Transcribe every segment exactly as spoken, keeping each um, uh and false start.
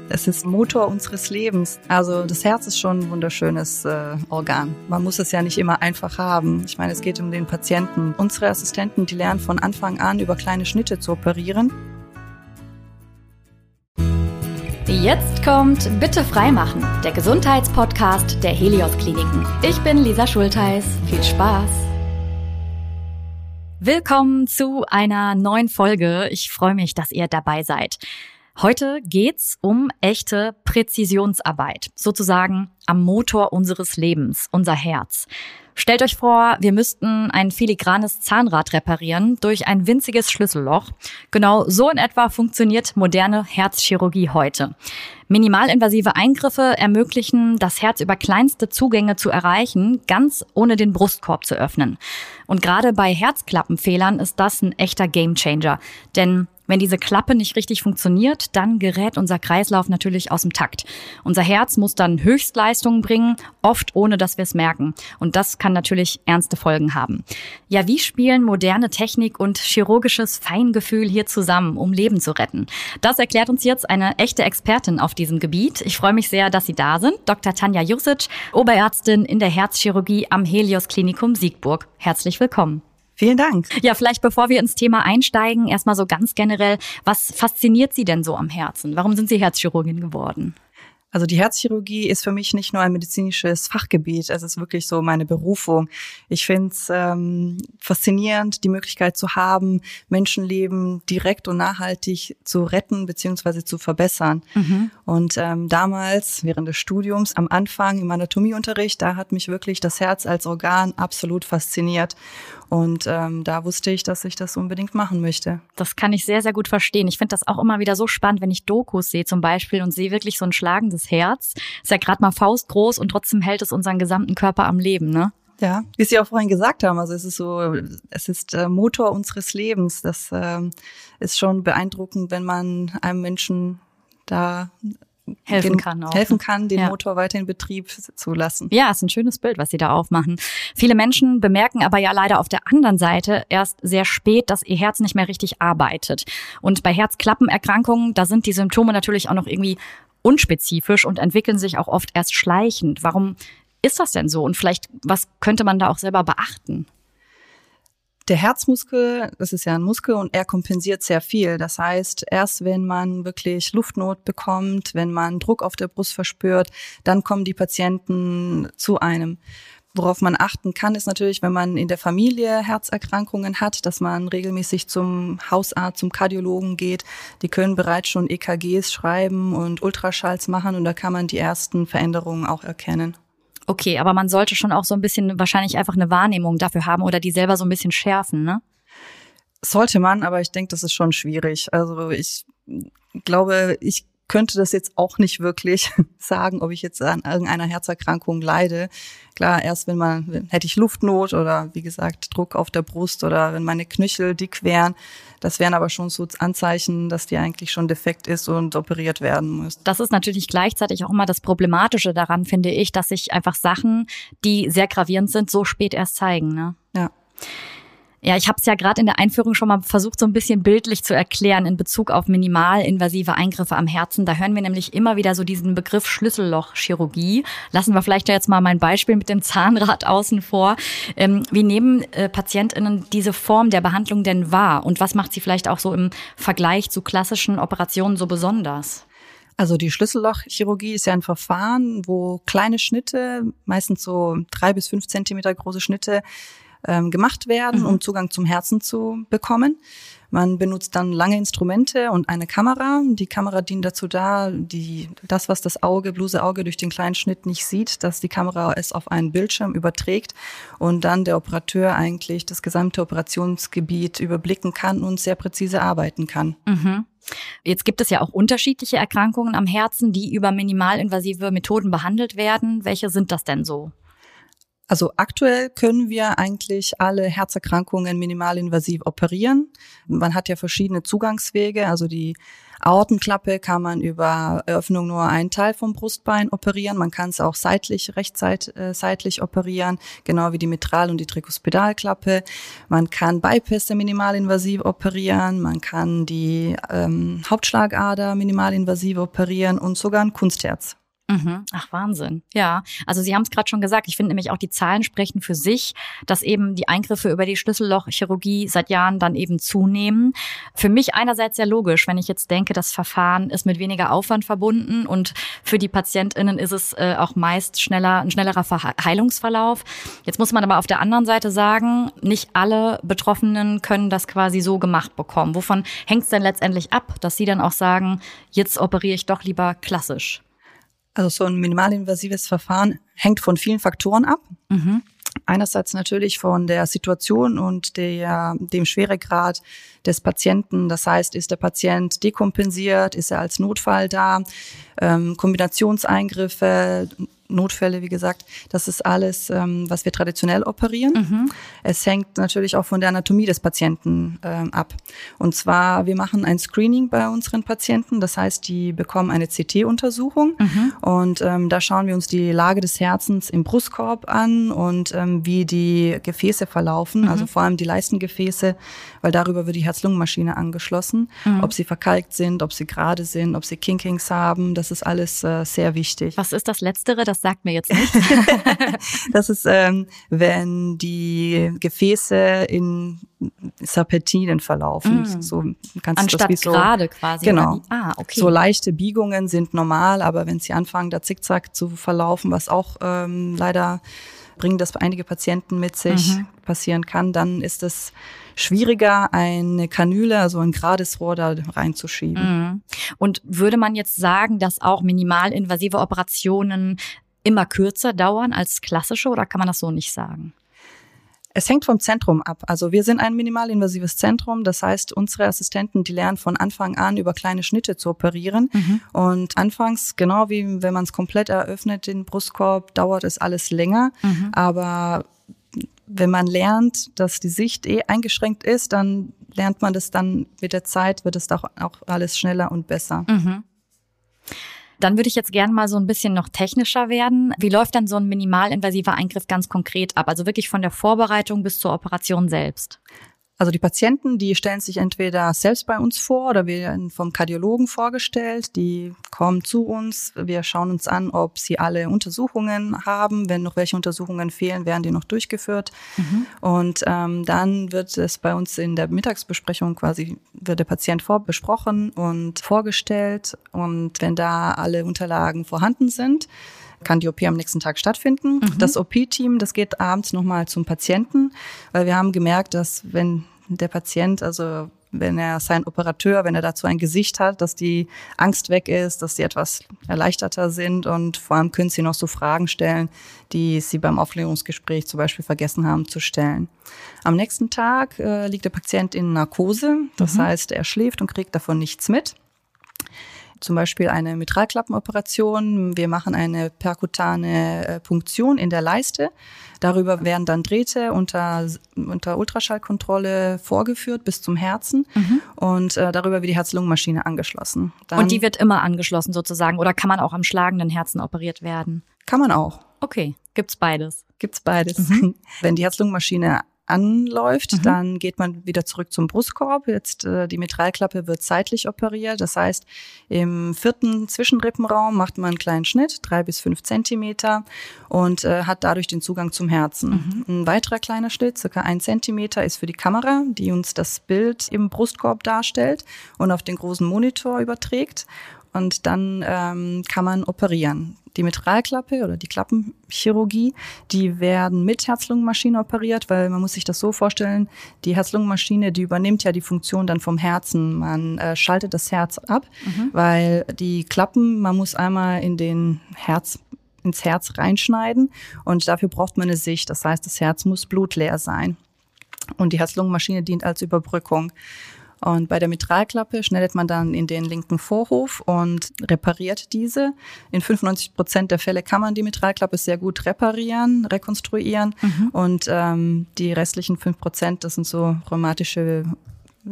Es ist Motor unseres Lebens. Also das Herz ist schon ein wunderschönes äh, Organ. Man muss es ja nicht immer einfach haben. Ich meine, es geht um den Patienten. Unsere Assistenten, die lernen von Anfang an, über kleine Schnitte zu operieren. Jetzt kommt Bitte freimachen, der Gesundheitspodcast der Helios Kliniken. Ich bin Lisa Schultheis. Viel Spaß! Willkommen zu einer neuen Folge. Ich freue mich, dass ihr dabei seid. Heute geht's um echte Präzisionsarbeit, sozusagen am Motor unseres Lebens, unser Herz. Stellt euch vor, wir müssten ein filigranes Zahnrad reparieren durch ein winziges Schlüsselloch. Genau so in etwa funktioniert moderne Herzchirurgie heute. Minimalinvasive Eingriffe ermöglichen, das Herz über kleinste Zugänge zu erreichen, ganz ohne den Brustkorb zu öffnen. Und gerade bei Herzklappenfehlern ist das ein echter Gamechanger, denn wenn diese Klappe nicht richtig funktioniert, dann gerät unser Kreislauf natürlich aus dem Takt. Unser Herz muss dann Höchstleistungen bringen, oft ohne dass wir es merken. Und das kann natürlich ernste Folgen haben. Ja, wie spielen moderne Technik und chirurgisches Feingefühl hier zusammen, um Leben zu retten? Das erklärt uns jetzt eine echte Expertin auf diesem Gebiet. Ich freue mich sehr, dass Sie da sind. Doktor Tanja Jusic, Oberärztin in der Herzchirurgie am Helios Klinikum Siegburg. Herzlich willkommen. Vielen Dank. Ja, vielleicht bevor wir ins Thema einsteigen, erstmal so ganz generell, was fasziniert Sie denn so am Herzen? Warum sind Sie Herzchirurgin geworden? Also die Herzchirurgie ist für mich nicht nur ein medizinisches Fachgebiet, es ist wirklich so meine Berufung. Ich finde es ähm, faszinierend, die Möglichkeit zu haben, Menschenleben direkt und nachhaltig zu retten bzw. zu verbessern. Mhm. Und ähm, damals, während des Studiums, am Anfang im Anatomieunterricht, da hat mich wirklich das Herz als Organ absolut fasziniert. Und ähm, da wusste ich, dass ich das unbedingt machen möchte. Das kann ich sehr, sehr gut verstehen. Ich finde das auch immer wieder so spannend, wenn ich Dokus sehe zum Beispiel und sehe wirklich so ein schlagendes Herz. Ist ja gerade mal faustgroß und trotzdem hält es unseren gesamten Körper am Leben, ne? Ja, wie Sie auch vorhin gesagt haben, also es ist so, es ist äh, Motor unseres Lebens. Das ähm, ist schon beeindruckend, wenn man einem Menschen da helfen den, kann auch. helfen kann, den ja. Motor weiter in Betrieb zu lassen. Ja, ist ein schönes Bild, was Sie da aufmachen. Viele Menschen bemerken aber ja leider auf der anderen Seite erst sehr spät, dass ihr Herz nicht mehr richtig arbeitet. Und bei Herzklappenerkrankungen, da sind die Symptome natürlich auch noch irgendwie unspezifisch und entwickeln sich auch oft erst schleichend. Warum ist das denn so? Und vielleicht, was könnte man da auch selber beachten? Der Herzmuskel, das ist ja ein Muskel und er kompensiert sehr viel. Das heißt, erst wenn man wirklich Luftnot bekommt, wenn man Druck auf der Brust verspürt, dann kommen die Patienten zu einem. Worauf man achten kann, ist natürlich, wenn man in der Familie Herzerkrankungen hat, dass man regelmäßig zum Hausarzt, zum Kardiologen geht. Die können bereits schon E K Gs schreiben und Ultraschalls machen und da kann man die ersten Veränderungen auch erkennen. Okay, aber man sollte schon auch so ein bisschen wahrscheinlich einfach eine Wahrnehmung dafür haben oder die selber so ein bisschen schärfen, ne? Sollte man, aber ich denke, das ist schon schwierig. Also ich glaube, ich könnte das jetzt auch nicht wirklich sagen, ob ich jetzt an irgendeiner Herzerkrankung leide. Klar, erst wenn man, wenn, hätte ich Luftnot oder wie gesagt Druck auf der Brust oder wenn meine Knöchel dick wären, das wären aber schon so Anzeichen, dass die eigentlich schon defekt ist und operiert werden muss. Das ist natürlich gleichzeitig auch immer das Problematische daran, finde ich, dass sich einfach Sachen, die sehr gravierend sind, so spät erst zeigen, ne? Ja. Ja, ich habe es ja gerade in der Einführung schon mal versucht, so ein bisschen bildlich zu erklären in Bezug auf minimalinvasive Eingriffe am Herzen. Da hören wir nämlich immer wieder so diesen Begriff Schlüssellochchirurgie. Lassen wir vielleicht jetzt mal mein Beispiel mit dem Zahnrad außen vor. Ähm, wie nehmen äh, PatientInnen diese Form der Behandlung denn wahr? Und was macht sie vielleicht auch so im Vergleich zu klassischen Operationen so besonders? Also die Schlüssellochchirurgie ist ja ein Verfahren, wo kleine Schnitte, meistens so drei bis fünf Zentimeter große Schnitte, ähm, gemacht werden, mhm. um Zugang zum Herzen zu bekommen. Man benutzt dann lange Instrumente und eine Kamera. Die Kamera dient dazu da, die, das, was das Auge, bloße Auge durch den kleinen Schnitt nicht sieht, dass die Kamera es auf einen Bildschirm überträgt und dann der Operateur eigentlich das gesamte Operationsgebiet überblicken kann und sehr präzise arbeiten kann. Mhm. Jetzt gibt es ja auch unterschiedliche Erkrankungen am Herzen, die über minimalinvasive Methoden behandelt werden. Welche sind das denn so? Also aktuell können wir eigentlich alle Herzerkrankungen minimalinvasiv operieren. Man hat ja verschiedene Zugangswege, also die Aortenklappe kann man über Eröffnung nur einen Teil vom Brustbein operieren. Man kann es auch seitlich, rechtsseit, äh, seitlich operieren, genau wie die Mitral- und die Trikospidalklappe. Man kann Bypässe minimalinvasiv operieren. Man kann die ähm, Hauptschlagader minimalinvasiv operieren und sogar ein Kunstherz. Mhm. Ach, Wahnsinn. Ja, also Sie haben es gerade schon gesagt. Ich finde nämlich auch, die Zahlen sprechen für sich, dass eben die Eingriffe über die Schlüssellochchirurgie seit Jahren dann eben zunehmen. Für mich einerseits sehr logisch, wenn ich jetzt denke, das Verfahren ist mit weniger Aufwand verbunden und für die PatientInnen ist es äh, auch meist schneller, ein schnellerer Heilungsverlauf. Jetzt muss man aber auf der anderen Seite sagen, nicht alle Betroffenen können das quasi so gemacht bekommen. Wovon hängt es denn letztendlich ab, dass Sie dann auch sagen, jetzt operiere ich doch lieber klassisch? Also so ein minimalinvasives Verfahren hängt von vielen Faktoren ab. Mhm. Einerseits natürlich von der Situation und der, dem Schweregrad des Patienten. Das heißt, ist der Patient dekompensiert, ist er als Notfall da, ähm, Kombinationseingriffe, Notfälle, wie gesagt, das ist alles, ähm, was wir traditionell operieren. Mhm. Es hängt natürlich auch von der Anatomie des Patienten ähm, ab. Und zwar, wir machen ein Screening bei unseren Patienten. Das heißt, die bekommen eine C T-Untersuchung. Mhm. Und ähm, da schauen wir uns die Lage des Herzens im Brustkorb an und ähm, wie die Gefäße verlaufen, mhm. also vor allem die Leistengefäße, weil darüber wird die Herz-Lungen-Maschine angeschlossen. Mhm. Ob sie verkalkt sind, ob sie gerade sind, ob sie Kinkings haben, das ist alles äh, sehr wichtig. Was ist das Letztere? Das sagt mir jetzt nichts. Das ist, ähm, wenn die Gefäße in Serpentinen verlaufen. Mm. So kannst Anstatt das wie so, gerade quasi. Genau. Ah, okay. So leichte Biegungen sind normal, aber wenn sie anfangen, da zickzack zu verlaufen, was auch ähm, leider bringen das einige Patienten mit sich mhm. passieren kann, dann ist es schwieriger, eine Kanüle, also ein gerades Rohr da reinzuschieben. Mhm. Und würde man jetzt sagen, dass auch minimalinvasive Operationen immer kürzer dauern als klassische, oder kann man das so nicht sagen? Es hängt vom Zentrum ab. Also wir sind ein minimalinvasives Zentrum. Das heißt, unsere Assistenten, die lernen von Anfang an, über kleine Schnitte zu operieren. Mhm. Und anfangs, genau wie wenn man es komplett eröffnet, den Brustkorb, dauert es alles länger. Mhm. Aber wenn man lernt, dass die Sicht eh eingeschränkt ist, dann lernt man das dann mit der Zeit, wird es auch, auch alles schneller und besser. Mhm. Dann würde ich jetzt gerne mal so ein bisschen noch technischer werden. Wie läuft denn so ein minimalinvasiver Eingriff ganz konkret ab? Also wirklich von der Vorbereitung bis zur Operation selbst? Also die Patienten, die stellen sich entweder selbst bei uns vor oder wir werden vom Kardiologen vorgestellt. Die kommen zu uns. Wir schauen uns an, ob sie alle Untersuchungen haben. Wenn noch welche Untersuchungen fehlen, werden die noch durchgeführt. Mhm. Und ähm, dann wird es bei uns in der Mittagsbesprechung quasi, wird der Patient vorbesprochen und vorgestellt. Und wenn da alle Unterlagen vorhanden sind, kann die O P am nächsten Tag stattfinden. Mhm. Das O P-Team, das geht abends nochmal zum Patienten, weil wir haben gemerkt, dass wenn der Patient, also wenn er sein Operateur, wenn er dazu ein Gesicht hat, dass die Angst weg ist, dass die etwas erleichterter sind und vor allem können sie noch so Fragen stellen, die sie beim Aufklärungsgespräch zum Beispiel vergessen haben zu stellen. Am nächsten Tag äh, liegt der Patient in Narkose, das mhm. heißt, er schläft und kriegt davon nichts mit. Zum Beispiel eine Mitralklappenoperation. Wir machen eine perkutane Punktion in der Leiste. Darüber werden dann Drähte unter, unter Ultraschallkontrolle vorgeführt bis zum Herzen mhm. und äh, darüber wird die Herz-Lungen-Maschine angeschlossen. Dann und die wird immer angeschlossen sozusagen oder kann man auch am schlagenden Herzen operiert werden? Kann man auch. Okay, gibt's beides? Gibt's beides. Mhm. Wenn die Herz-Lungen-Maschine anläuft, mhm. dann geht man wieder zurück zum Brustkorb. Jetzt äh, die Mitralklappe wird seitlich operiert. Das heißt, im vierten Zwischenrippenraum macht man einen kleinen Schnitt, drei bis fünf Zentimeter, und äh, hat dadurch den Zugang zum Herzen. Mhm. Ein weiterer kleiner Schnitt, circa ein Zentimeter, ist für die Kamera, die uns das Bild im Brustkorb darstellt und auf den großen Monitor überträgt. Und dann ähm, kann man operieren. Die Mitralklappe oder die Klappenchirurgie, die werden mit Herz-Lungen-Maschine operiert, weil man muss sich das so vorstellen, die Herz-Lungen-Maschine, die übernimmt ja die Funktion dann vom Herzen. Man äh, schaltet das Herz ab, mhm. weil die Klappen, man muss einmal in den Herz, ins Herz reinschneiden und dafür braucht man eine Sicht. Das heißt, das Herz muss blutleer sein. Und die Herz-Lungen-Maschine dient als Überbrückung. Und bei der Mitralklappe schneidet man dann in den linken Vorhof und repariert diese. In fünfundneunzig Prozent der Fälle kann man die Mitralklappe sehr gut reparieren, rekonstruieren. Mhm. Und ähm, die restlichen fünf Prozent, das sind so rheumatische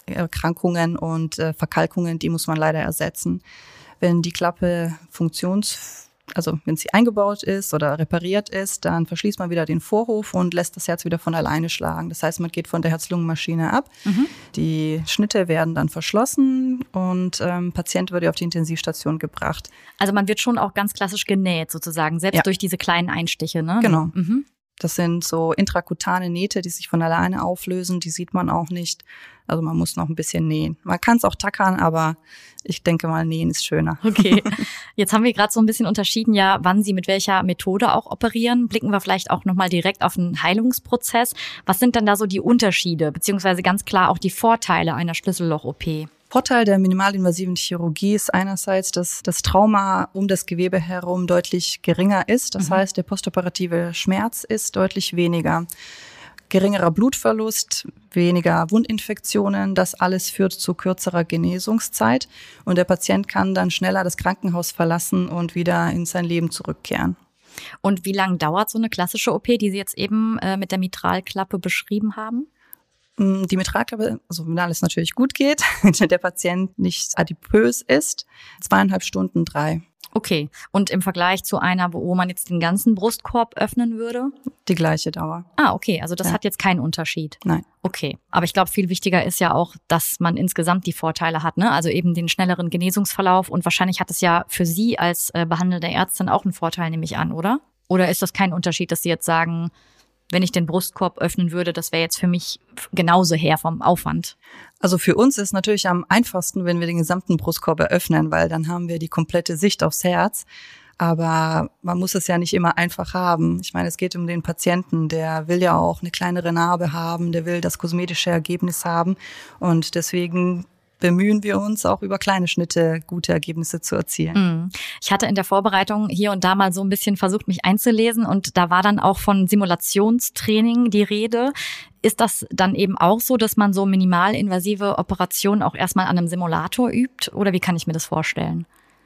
Erkrankungen und äh, Verkalkungen, die muss man leider ersetzen. Wenn die Klappe funktions Also wenn sie eingebaut ist oder repariert ist, dann verschließt man wieder den Vorhof und lässt das Herz wieder von alleine schlagen. Das heißt, man geht von der Herz-Lungen-Maschine ab. Mhm. Die Schnitte werden dann verschlossen und ähm, Patient wird auf die Intensivstation gebracht. Also man wird schon auch ganz klassisch genäht sozusagen, selbst ja. durch diese kleinen Einstiche, ne? Genau. Mhm. Das sind so intrakutane Nähte, die sich von alleine auflösen. Die sieht man auch nicht. Also man muss noch ein bisschen nähen. Man kann es auch tackern, aber ich denke mal, nähen ist schöner. Okay, jetzt haben wir gerade so ein bisschen unterschieden, ja, wann Sie mit welcher Methode auch operieren. Blicken wir vielleicht auch nochmal direkt auf den Heilungsprozess. Was sind denn da so die Unterschiede, beziehungsweise ganz klar auch die Vorteile einer Schlüsselloch-O P? Vorteil der minimalinvasiven Chirurgie ist einerseits, dass das Trauma um das Gewebe herum deutlich geringer ist. Das mhm. heißt, der postoperative Schmerz ist deutlich weniger. Geringerer Blutverlust, weniger Wundinfektionen, das alles führt zu kürzerer Genesungszeit und der Patient kann dann schneller das Krankenhaus verlassen und wieder in sein Leben zurückkehren. Und wie lange dauert so eine klassische O P, die Sie jetzt eben äh, mit der Mitralklappe beschrieben haben? Die Mitralklappe, also wenn alles natürlich gut geht, der Patient nicht adipös ist, zweieinhalb Stunden, drei. Okay, und im Vergleich zu einer, wo man jetzt den ganzen Brustkorb öffnen würde? Die gleiche Dauer. Ah, okay, also das ja. hat jetzt keinen Unterschied. Nein. Okay, aber ich glaube, viel wichtiger ist ja auch, dass man insgesamt die Vorteile hat, ne? Also eben den schnelleren Genesungsverlauf und wahrscheinlich hat es ja für Sie als äh, behandelnde Ärztin auch einen Vorteil, nehme ich an, oder? Oder ist das kein Unterschied, dass Sie jetzt sagen, wenn ich den Brustkorb öffnen würde, das wäre jetzt für mich genauso her vom Aufwand? Also für uns ist natürlich am einfachsten, wenn wir den gesamten Brustkorb eröffnen, weil dann haben wir die komplette Sicht aufs Herz. Aber man muss es ja nicht immer einfach haben. Ich meine, es geht um den Patienten, der will ja auch eine kleinere Narbe haben, der will das kosmetische Ergebnis haben und deswegen bemühen wir uns auch über kleine Schnitte gute Ergebnisse zu erzielen. Ich hatte in der Vorbereitung hier und da mal so ein bisschen versucht, mich einzulesen und da war dann auch von Simulationstraining die Rede. Ist das dann eben auch so, dass man so minimalinvasive Operationen auch erstmal an einem Simulator übt oder wie kann ich mir das vorstellen?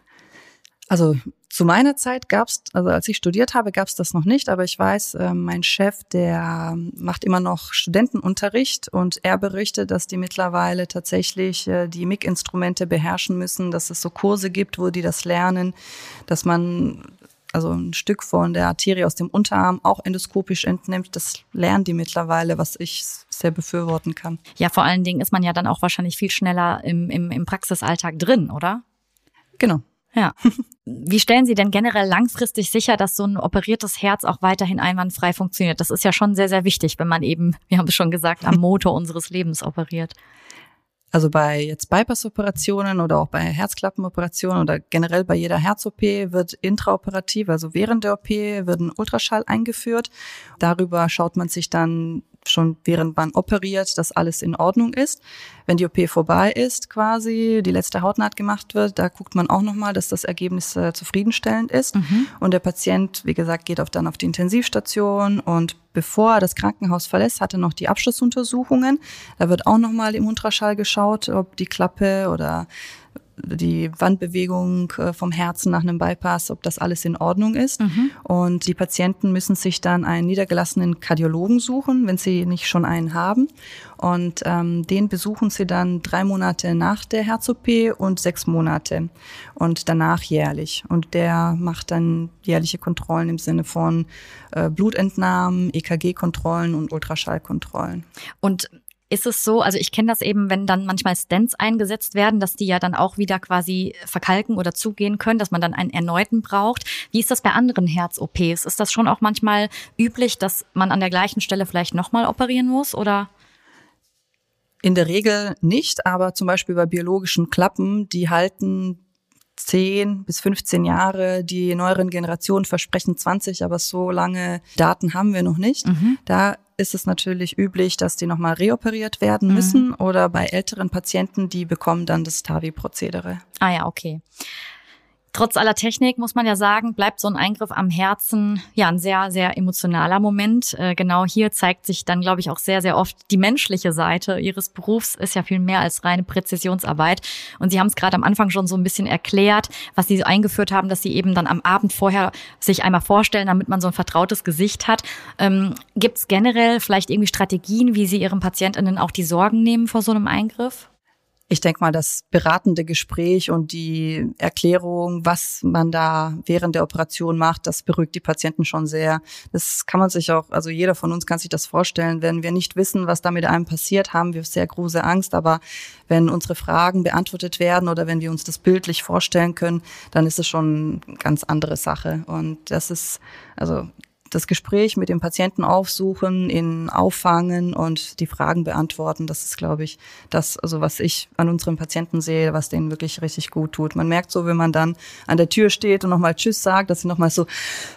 Also zu meiner Zeit gab's, also als ich studiert habe, gab's das noch nicht, aber ich weiß, äh, mein Chef, der macht immer noch Studentenunterricht und er berichtet, dass die mittlerweile tatsächlich äh, die M I G-Instrumente beherrschen müssen, dass es so Kurse gibt, wo die das lernen, dass man also ein Stück von der Arterie aus dem Unterarm auch endoskopisch entnimmt. Das lernen die mittlerweile, was ich sehr befürworten kann. Ja, vor allen Dingen ist man ja dann auch wahrscheinlich viel schneller im, im, im Praxisalltag drin, oder? Genau. Ja. Wie stellen Sie denn generell langfristig sicher, dass so ein operiertes Herz auch weiterhin einwandfrei funktioniert? Das ist ja schon sehr, sehr wichtig, wenn man eben, wir haben es schon gesagt, am Motor unseres Lebens operiert. Also bei jetzt Bypass-Operationen oder auch bei Herzklappenoperationen oder generell bei jeder Herz-O P wird intraoperativ, also während der O P, wird ein Ultraschall eingeführt. Darüber schaut man sich dann schon, während man operiert, dass alles in Ordnung ist. Wenn die O P vorbei ist quasi, die letzte Hautnaht gemacht wird, da guckt man auch nochmal, dass das Ergebnis äh, zufriedenstellend ist. Mhm. Und der Patient, wie gesagt, geht auf, dann auf die Intensivstation und bevor er das Krankenhaus verlässt, hat er noch die Abschlussuntersuchungen. Da wird auch nochmal im Ultraschall geschaut, ob die Klappe oder die Wandbewegung vom Herzen nach einem Bypass, ob das alles in Ordnung ist. Mhm. Und die Patienten müssen sich dann einen niedergelassenen Kardiologen suchen, wenn sie nicht schon einen haben. Und ähm, den besuchen sie dann drei Monate nach der Herz-O P und sechs Monate und danach jährlich. Und der macht dann jährliche Kontrollen im Sinne von äh, Blutentnahmen, E K G-Kontrollen und Ultraschallkontrollen. Und ist es so, also ich kenne das eben, wenn dann manchmal Stents eingesetzt werden, dass die ja dann auch wieder quasi verkalken oder zugehen können, dass man dann einen erneuten braucht. Wie ist das bei anderen Herz-O Ps? Ist das schon auch manchmal üblich, dass man an der gleichen Stelle vielleicht nochmal operieren muss, oder? In der Regel nicht, aber zum Beispiel bei biologischen Klappen, die halten zehn bis fünfzehn Jahre, die neueren Generationen versprechen zwanzig, aber so lange Daten haben wir noch nicht. Mhm. Da ist es natürlich üblich, dass die nochmal reoperiert werden müssen mhm. oder bei älteren Patienten, die bekommen dann das T A V I-Prozedere. Ah ja, okay. Trotz aller Technik, muss man ja sagen, bleibt so ein Eingriff am Herzen ja ein sehr, sehr emotionaler Moment. Äh, genau hier zeigt sich dann, glaube ich, auch sehr, sehr oft die menschliche Seite Ihres Berufs. Ist ja viel mehr als reine Präzisionsarbeit. Und Sie haben es gerade am Anfang schon so ein bisschen erklärt, was Sie so eingeführt haben, dass Sie eben dann am Abend vorher sich einmal vorstellen, damit man so ein vertrautes Gesicht hat. Ähm, gibt es generell vielleicht irgendwie Strategien, wie Sie Ihren PatientInnen auch die Sorgen nehmen vor so einem Eingriff? Ich denke mal, das beratende Gespräch und die Erklärung, was man da während der Operation macht, das beruhigt die Patienten schon sehr. Das kann man sich auch, also jeder von uns kann sich das vorstellen. Wenn wir nicht wissen, was da mit einem passiert, haben wir sehr große Angst. Aber wenn unsere Fragen beantwortet werden oder wenn wir uns das bildlich vorstellen können, dann ist es schon eine ganz andere Sache. Und das ist, also das Gespräch mit dem Patienten aufsuchen, ihn auffangen und die Fragen beantworten, das ist, glaube ich, das, also was ich an unseren Patienten sehe, was denen wirklich richtig gut tut. Man merkt so, wenn man dann an der Tür steht und nochmal Tschüss sagt, dass sie nochmal so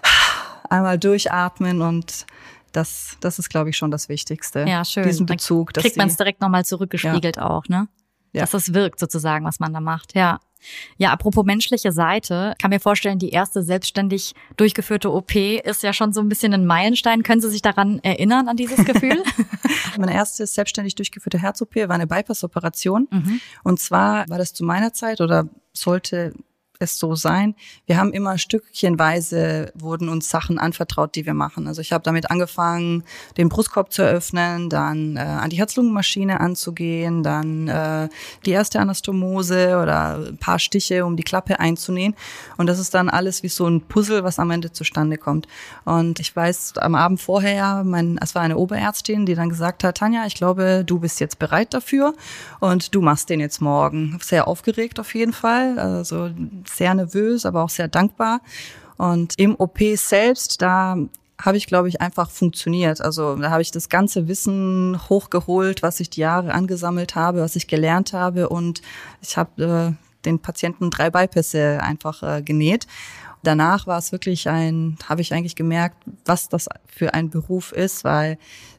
einmal durchatmen und das, das ist, glaube ich, schon das Wichtigste. Ja, schön. Diesen Bezug. Dann kriegt man es direkt nochmal zurückgespiegelt ja. auch, ne? Ja. Dass es wirkt sozusagen, was man da macht, ja. Ja, apropos menschliche Seite, kann mir vorstellen, die erste selbstständig durchgeführte O P ist ja schon so ein bisschen ein Meilenstein. Können Sie sich daran erinnern, an dieses Gefühl? Meine erste selbstständig durchgeführte Herz-O P war eine Bypass-Operation. Mhm. Und zwar war das zu meiner Zeit oder sollte es so sein. Wir haben immer stückchenweise wurden uns Sachen anvertraut, die wir machen. Also ich habe damit angefangen, den Brustkorb zu eröffnen, dann äh, an die Herz-Lungen-Maschine anzugehen, dann äh, die erste Anastomose oder ein paar Stiche, um die Klappe einzunähen. Und das ist dann alles wie so ein Puzzle, was am Ende zustande kommt. Und ich weiß, am Abend vorher, mein, es war eine Oberärztin, die dann gesagt hat, Tanja, ich glaube, du bist jetzt bereit dafür und du machst den jetzt morgen. Sehr aufgeregt auf jeden Fall, also sehr nervös, aber auch sehr dankbar. Und im O P selbst, da habe ich, glaube ich, einfach funktioniert. Also da habe ich das ganze Wissen hochgeholt, was ich die Jahre angesammelt habe, was ich gelernt habe. Und ich habe äh, den Patienten drei Bypässe einfach äh, genäht. Danach war es wirklich ein, habe ich eigentlich gemerkt, was das für ein Beruf ist, weil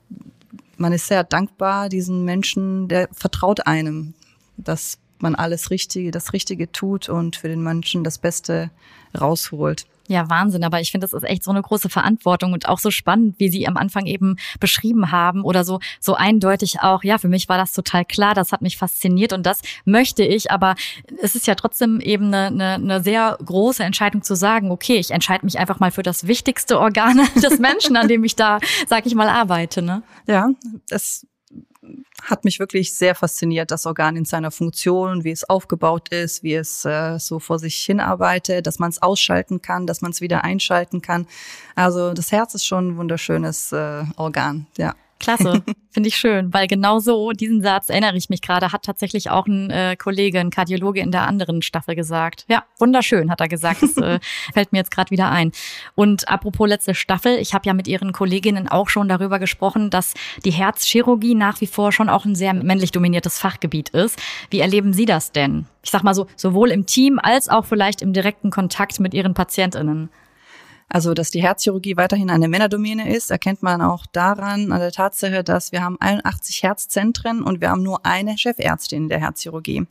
man ist sehr dankbar diesen Menschen, der vertraut einem, dass man alles Richtige, das Richtige tut und für den Menschen das Beste rausholt. Ja, Wahnsinn. Aber ich finde, das ist echt so eine große Verantwortung und auch so spannend, wie Sie am Anfang eben beschrieben haben oder so, so eindeutig auch. Ja, für mich war das total klar. Das hat mich fasziniert und das möchte ich. Aber es ist ja trotzdem eben eine, eine, eine sehr große Entscheidung zu sagen, okay, ich entscheide mich einfach mal für das wichtigste Organ des Menschen, an dem ich da, sag ich mal, arbeite, ne? Ja, das hat mich wirklich sehr fasziniert, das Organ in seiner Funktion, wie es aufgebaut ist, wie es äh, so vor sich hinarbeitet, dass man es ausschalten kann, dass man es wieder einschalten kann. Also das Herz ist schon ein wunderschönes äh, Organ, ja. Klasse, finde ich schön, weil genau so, diesen Satz erinnere ich mich gerade, hat tatsächlich auch ein äh, Kollege, ein Kardiologe in der anderen Staffel gesagt. Ja, wunderschön, hat er gesagt, das äh, fällt mir jetzt gerade wieder ein. Und apropos letzte Staffel, ich habe ja mit Ihren Kolleginnen auch schon darüber gesprochen, dass die Herzchirurgie nach wie vor schon auch ein sehr männlich dominiertes Fachgebiet ist. Wie erleben Sie das denn? Ich sag mal so, sowohl im Team als auch vielleicht im direkten Kontakt mit Ihren PatientInnen. Also, dass die Herzchirurgie weiterhin eine Männerdomäne ist, erkennt man auch daran, an der Tatsache, dass wir haben einundachtzig Herzzentren und wir haben nur eine Chefärztin der Herzchirurgie.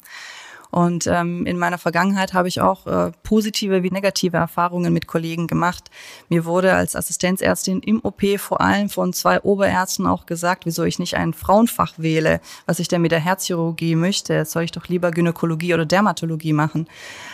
Und ähm, in meiner Vergangenheit habe ich auch äh, positive wie negative Erfahrungen mit Kollegen gemacht. Mir wurde als Assistenzärztin im O P vor allem von zwei Oberärzten auch gesagt, wieso ich nicht ein Frauenfach wähle, was ich denn mit der Herzchirurgie möchte. Soll ich doch lieber Gynäkologie oder Dermatologie machen?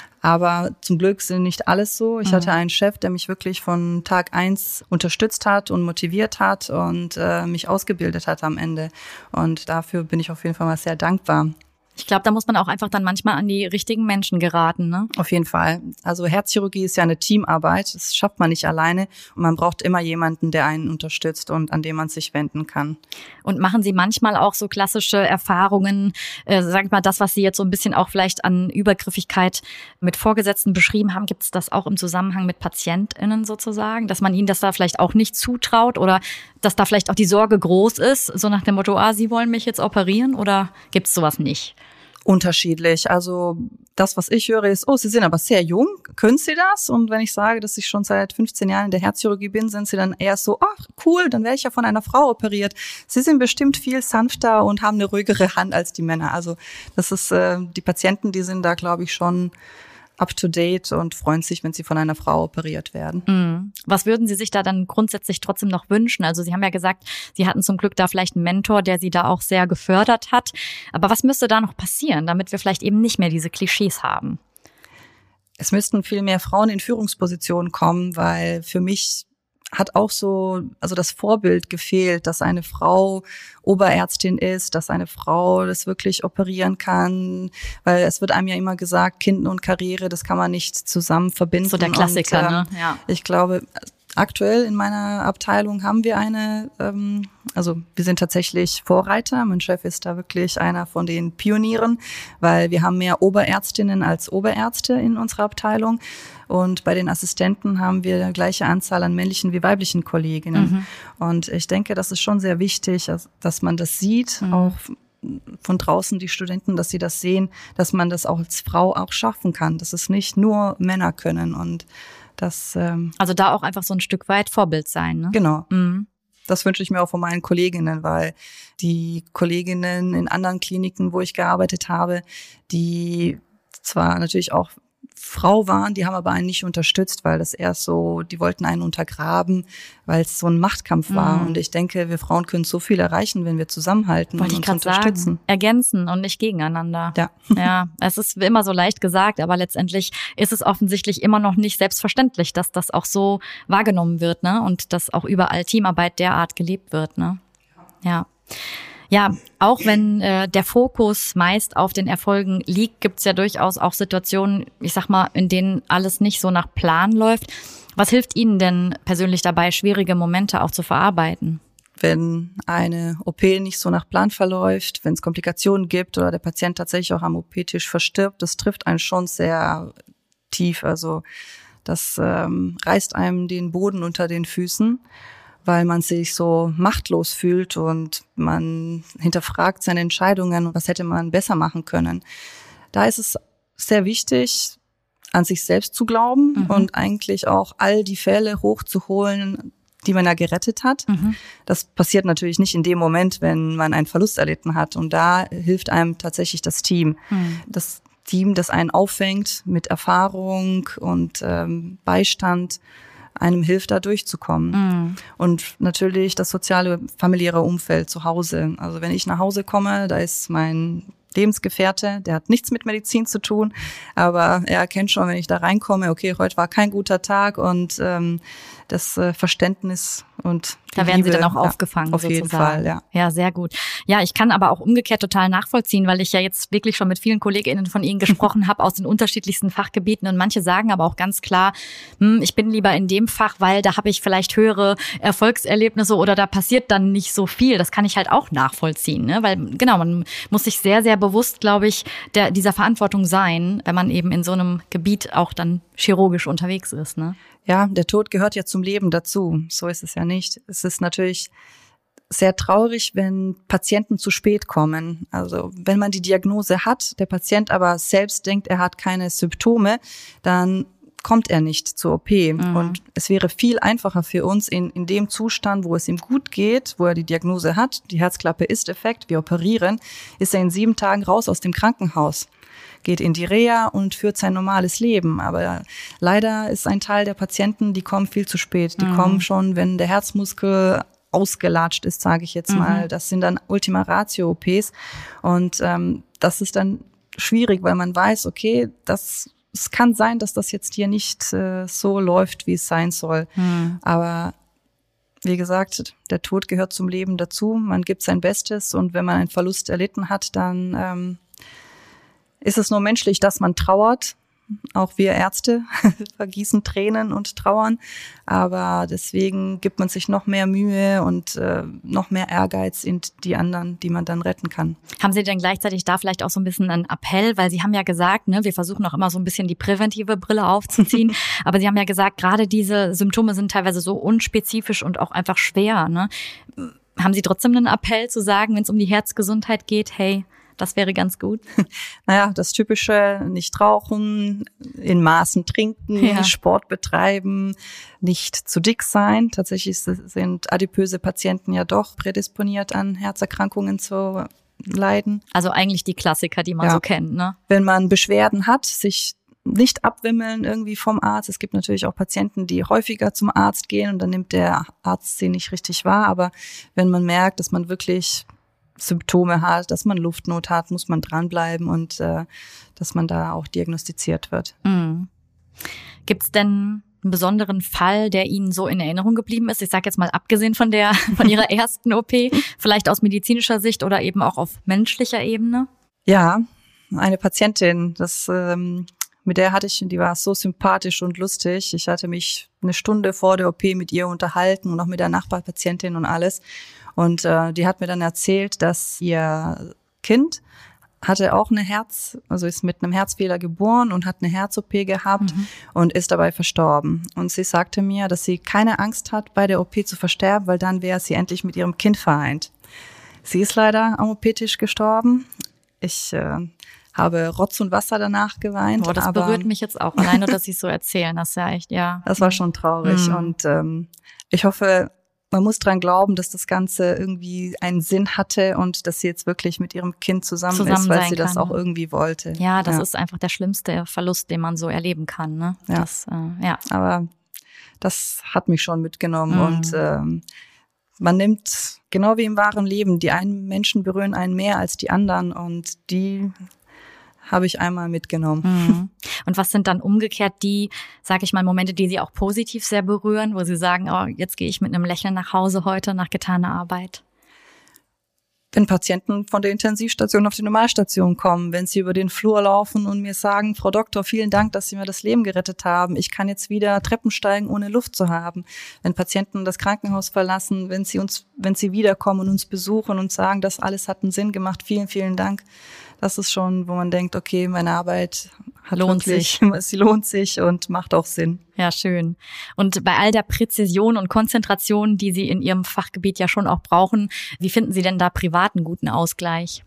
Aber zum Glück sind nicht alles so. Ich mhm. hatte einen Chef, der mich wirklich von Tag eins unterstützt hat und motiviert hat und äh, mich ausgebildet hat am Ende. Und dafür bin ich auf jeden Fall mal sehr dankbar. Ich glaube, da muss man auch einfach dann manchmal an die richtigen Menschen geraten, ne? Auf jeden Fall. Also Herzchirurgie ist ja eine Teamarbeit. Das schafft man nicht alleine. Und man braucht immer jemanden, der einen unterstützt und an den man sich wenden kann. Und machen Sie manchmal auch so klassische Erfahrungen, äh, sag ich mal, das, was Sie jetzt so ein bisschen auch vielleicht an Übergriffigkeit mit Vorgesetzten beschrieben haben, gibt es das auch im Zusammenhang mit PatientInnen sozusagen, dass man ihnen das da vielleicht auch nicht zutraut oder dass da vielleicht auch die Sorge groß ist, so nach dem Motto, ah, Sie wollen mich jetzt operieren, oder gibt es sowas nicht? Unterschiedlich. Also das, was ich höre, ist, oh, Sie sind aber sehr jung, können Sie das? Und wenn ich sage, dass ich schon seit fünfzehn Jahren in der Herzchirurgie bin, sind Sie dann eher so, ach cool, dann wäre ich ja von einer Frau operiert. Sie sind bestimmt viel sanfter und haben eine ruhigere Hand als die Männer. Also das ist, äh, die Patienten, die sind da, glaube ich, schon up-to-date und freuen sich, wenn sie von einer Frau operiert werden. Mhm. Was würden Sie sich da dann grundsätzlich trotzdem noch wünschen? Also Sie haben ja gesagt, Sie hatten zum Glück da vielleicht einen Mentor, der Sie da auch sehr gefördert hat. Aber was müsste da noch passieren, damit wir vielleicht eben nicht mehr diese Klischees haben? Es müssten viel mehr Frauen in Führungspositionen kommen, weil für mich hat auch so, also das Vorbild gefehlt, dass eine Frau Oberärztin ist, dass eine Frau das wirklich operieren kann, weil es wird einem ja immer gesagt, Kind und Karriere, das kann man nicht zusammen verbinden. So der Klassiker, und, äh, ne? Ja. Ich glaube, aktuell in meiner Abteilung haben wir eine, ähm, also wir sind tatsächlich Vorreiter. Mein Chef ist da wirklich einer von den Pionieren, weil wir haben mehr Oberärztinnen als Oberärzte in unserer Abteilung. Und bei den Assistenten haben wir die gleiche Anzahl an männlichen wie weiblichen Kolleginnen. Mhm. Und ich denke, das ist schon sehr wichtig, dass man das sieht, mhm. auch von draußen die Studenten, dass sie das sehen, dass man das auch als Frau auch schaffen kann, dass es nicht nur Männer können. Und das, ähm, also da auch einfach so ein Stück weit Vorbild sein, ne? Genau. Mhm. Das wünsche ich mir auch von meinen Kolleginnen, weil die Kolleginnen in anderen Kliniken, wo ich gearbeitet habe, die zwar natürlich auch Frau waren, die haben aber einen nicht unterstützt, weil das erst so, die wollten einen untergraben, weil es so ein Machtkampf war. Mhm. Und ich denke, wir Frauen können so viel erreichen, wenn wir zusammenhalten Wollte und ich uns unterstützen. Sagen. Ergänzen und nicht gegeneinander. Ja. Ja, es ist immer so leicht gesagt, aber letztendlich ist es offensichtlich immer noch nicht selbstverständlich, dass das auch so wahrgenommen wird, ne? Und dass auch überall Teamarbeit derart gelebt wird, ne? Ja. Ja, auch wenn äh, der Fokus meist auf den Erfolgen liegt, gibt's ja durchaus auch Situationen, ich sag mal, in denen alles nicht so nach Plan läuft. Was hilft Ihnen denn persönlich dabei, schwierige Momente auch zu verarbeiten? Wenn eine O P nicht so nach Plan verläuft, wenn es Komplikationen gibt oder der Patient tatsächlich auch am O P-Tisch verstirbt, das trifft einen schon sehr tief. Also das ähm, reißt einem den Boden unter den Füßen, weil man sich so machtlos fühlt und man hinterfragt seine Entscheidungen, was hätte man besser machen können. Da ist es sehr wichtig, an sich selbst zu glauben mhm. und eigentlich auch all die Fälle hochzuholen, die man ja gerettet hat. Mhm. Das passiert natürlich nicht in dem Moment, wenn man einen Verlust erlitten hat. Und da hilft einem tatsächlich das Team. Mhm. Das Team, das einen auffängt mit Erfahrung und ähm, Beistand, einem hilft, da durchzukommen. Mhm. Und natürlich das soziale, familiäre Umfeld zu Hause. Also wenn ich nach Hause komme, da ist mein Lebensgefährte, der hat nichts mit Medizin zu tun, aber er erkennt schon, wenn ich da reinkomme, okay, heute war kein guter Tag und ähm, das äh, Verständnis und die da werden Liebe, Sie dann auch ja, aufgefangen. Auf sozusagen. jeden Fall, ja. Ja, sehr gut. Ja, ich kann aber auch umgekehrt total nachvollziehen, weil ich ja jetzt wirklich schon mit vielen KollegInnen von Ihnen gesprochen habe aus den unterschiedlichsten Fachgebieten und manche sagen aber auch ganz klar, hm, ich bin lieber in dem Fach, weil da habe ich vielleicht höhere Erfolgserlebnisse oder da passiert dann nicht so viel. Das kann ich halt auch nachvollziehen, ne? Weil genau, man muss sich sehr, sehr bewusst, glaube ich, der, dieser Verantwortung sein, wenn man eben in so einem Gebiet auch dann chirurgisch unterwegs ist, ne? Ja, der Tod gehört ja zum Leben dazu. So ist es ja nicht. Es ist natürlich sehr traurig, wenn Patienten zu spät kommen. Also wenn man die Diagnose hat, der Patient aber selbst denkt, er hat keine Symptome, dann kommt er nicht zur O P. Mhm. Und es wäre viel einfacher für uns in, in dem Zustand, wo es ihm gut geht, wo er die Diagnose hat, die Herzklappe ist defekt, wir operieren, ist er in sieben Tagen raus aus dem Krankenhaus, geht in die Reha und führt sein normales Leben. Aber leider ist ein Teil der Patienten, die kommen viel zu spät. Die mhm. kommen schon, wenn der Herzmuskel ausgelatscht ist, sage ich jetzt mal. Mhm. Das sind dann Ultima Ratio-O Ps. Und ähm, das ist dann schwierig, weil man weiß, okay, das es kann sein, dass das jetzt hier nicht äh, so läuft, wie es sein soll. Mhm. Aber wie gesagt, der Tod gehört zum Leben dazu. Man gibt sein Bestes und wenn man einen Verlust erlitten hat, dann ähm, ist es nur menschlich, dass man trauert. Auch wir Ärzte vergießen Tränen und trauern. Aber deswegen gibt man sich noch mehr Mühe und äh, noch mehr Ehrgeiz in die anderen, die man dann retten kann. Haben Sie denn gleichzeitig da vielleicht auch so ein bisschen einen Appell? Weil Sie haben ja gesagt, ne, wir versuchen auch immer so ein bisschen die präventive Brille aufzuziehen. Aber Sie haben ja gesagt, gerade diese Symptome sind teilweise so unspezifisch und auch einfach schwer, ne? Haben Sie trotzdem einen Appell zu sagen, wenn es um die Herzgesundheit geht, hey, das wäre ganz gut? Naja, das Typische, nicht rauchen, in Maßen trinken, ja. Sport betreiben, nicht zu dick sein. Tatsächlich sind adipöse Patienten ja doch prädisponiert an Herzerkrankungen zu leiden. Also eigentlich die Klassiker, die man ja. so kennt, ne? Wenn man Beschwerden hat, sich nicht abwimmeln irgendwie vom Arzt. Es gibt natürlich auch Patienten, die häufiger zum Arzt gehen und dann nimmt der Arzt sie nicht richtig wahr. Aber wenn man merkt, dass man wirklich Symptome hat, dass man Luftnot hat, muss man dranbleiben und äh, dass man da auch diagnostiziert wird. Mhm. Gibt es denn einen besonderen Fall, der Ihnen so in Erinnerung geblieben ist? Ich sage jetzt mal abgesehen von der von Ihrer ersten O P, vielleicht aus medizinischer Sicht oder eben auch auf menschlicher Ebene? Ja, eine Patientin, das ähm, mit der hatte ich, die war so sympathisch und lustig. Ich hatte mich eine Stunde vor der O P mit ihr unterhalten und auch mit der Nachbarpatientin und alles. Und äh, die hat mir dann erzählt, dass ihr Kind hatte auch eine Herz, also ist mit einem Herzfehler geboren und hat eine Herz-O P gehabt mhm. und ist dabei verstorben. Und sie sagte mir, dass sie keine Angst hat, bei der O P zu versterben, weil dann wäre sie endlich mit ihrem Kind vereint. Sie ist leider am O P-Tisch gestorben. Ich äh, habe Rotz und Wasser danach geweint. Boah, das aber berührt mich jetzt auch, alleine, dass Sie es so erzählen. Das ist ja echt, ja. Das war schon traurig. Mhm. Und ähm, ich hoffe, man muss dran glauben, dass das Ganze irgendwie einen Sinn hatte und dass sie jetzt wirklich mit ihrem Kind zusammen, zusammen ist, weil sie kann. das auch irgendwie wollte. Ja, das ja. ist einfach der schlimmste Verlust, den man so erleben kann. Ne? Ja. Das, äh, ja. Aber das hat mich schon mitgenommen mhm. und ähm, man nimmt, genau wie im wahren Leben, die einen Menschen berühren einen mehr als die anderen und die habe ich einmal mitgenommen. Mhm. Und was sind dann umgekehrt die, sage ich mal, Momente, die Sie auch positiv sehr berühren, wo Sie sagen, oh, jetzt gehe ich mit einem Lächeln nach Hause heute nach getaner Arbeit? Wenn Patienten von der Intensivstation auf die Normalstation kommen, wenn sie über den Flur laufen und mir sagen, Frau Doktor, vielen Dank, dass Sie mir das Leben gerettet haben. Ich kann jetzt wieder Treppen steigen, ohne Luft zu haben. Wenn Patienten das Krankenhaus verlassen, wenn sie uns, wenn sie wiederkommen und uns besuchen und sagen, das alles hat einen Sinn gemacht, vielen, vielen Dank. Das ist schon, wo man denkt, okay, meine Arbeit hat lohnt wirklich, sich. sie lohnt sich und macht auch Sinn. Ja, schön. Und bei all der Präzision und Konzentration, die Sie in Ihrem Fachgebiet ja schon auch brauchen, wie finden Sie denn da privat einen guten Ausgleich?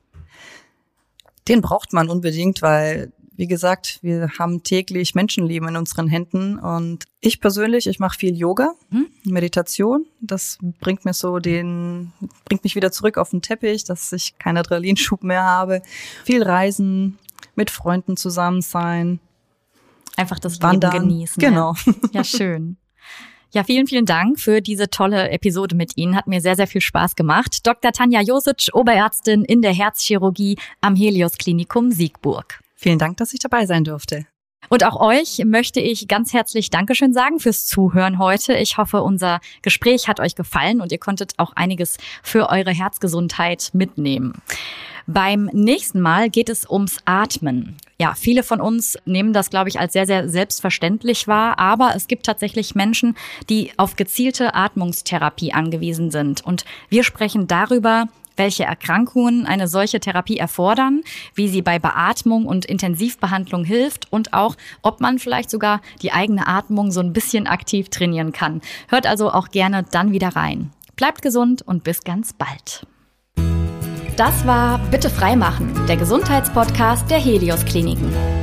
Den braucht man unbedingt, weil, wie gesagt, wir haben täglich Menschenleben in unseren Händen und ich persönlich, ich mache viel Yoga, hm? Meditation. Das bringt mir so den, bringt mich wieder zurück auf den Teppich, dass ich keinen Adrenalinschub mehr habe. Viel Reisen, mit Freunden zusammen sein. Einfach das Wandern. Leben genießen. Genau. Ja. ja, schön. Ja, vielen, vielen Dank für diese tolle Episode mit Ihnen. Hat mir sehr, sehr viel Spaß gemacht. Doktor Tanja Josic, Oberärztin in der Herzchirurgie am Helios Klinikum Siegburg. Vielen Dank, dass ich dabei sein durfte. Und auch euch möchte ich ganz herzlich Dankeschön sagen fürs Zuhören heute. Ich hoffe, unser Gespräch hat euch gefallen und ihr konntet auch einiges für eure Herzgesundheit mitnehmen. Beim nächsten Mal geht es ums Atmen. Ja, viele von uns nehmen das, glaube ich, als sehr, sehr selbstverständlich wahr. Aber es gibt tatsächlich Menschen, die auf gezielte Atmungstherapie angewiesen sind. Und wir sprechen darüber, welche Erkrankungen eine solche Therapie erfordern, wie sie bei Beatmung und Intensivbehandlung hilft und auch, ob man vielleicht sogar die eigene Atmung so ein bisschen aktiv trainieren kann. Hört also auch gerne dann wieder rein. Bleibt gesund und bis ganz bald. Das war Bitte freimachen, der Gesundheitspodcast der Helios Kliniken.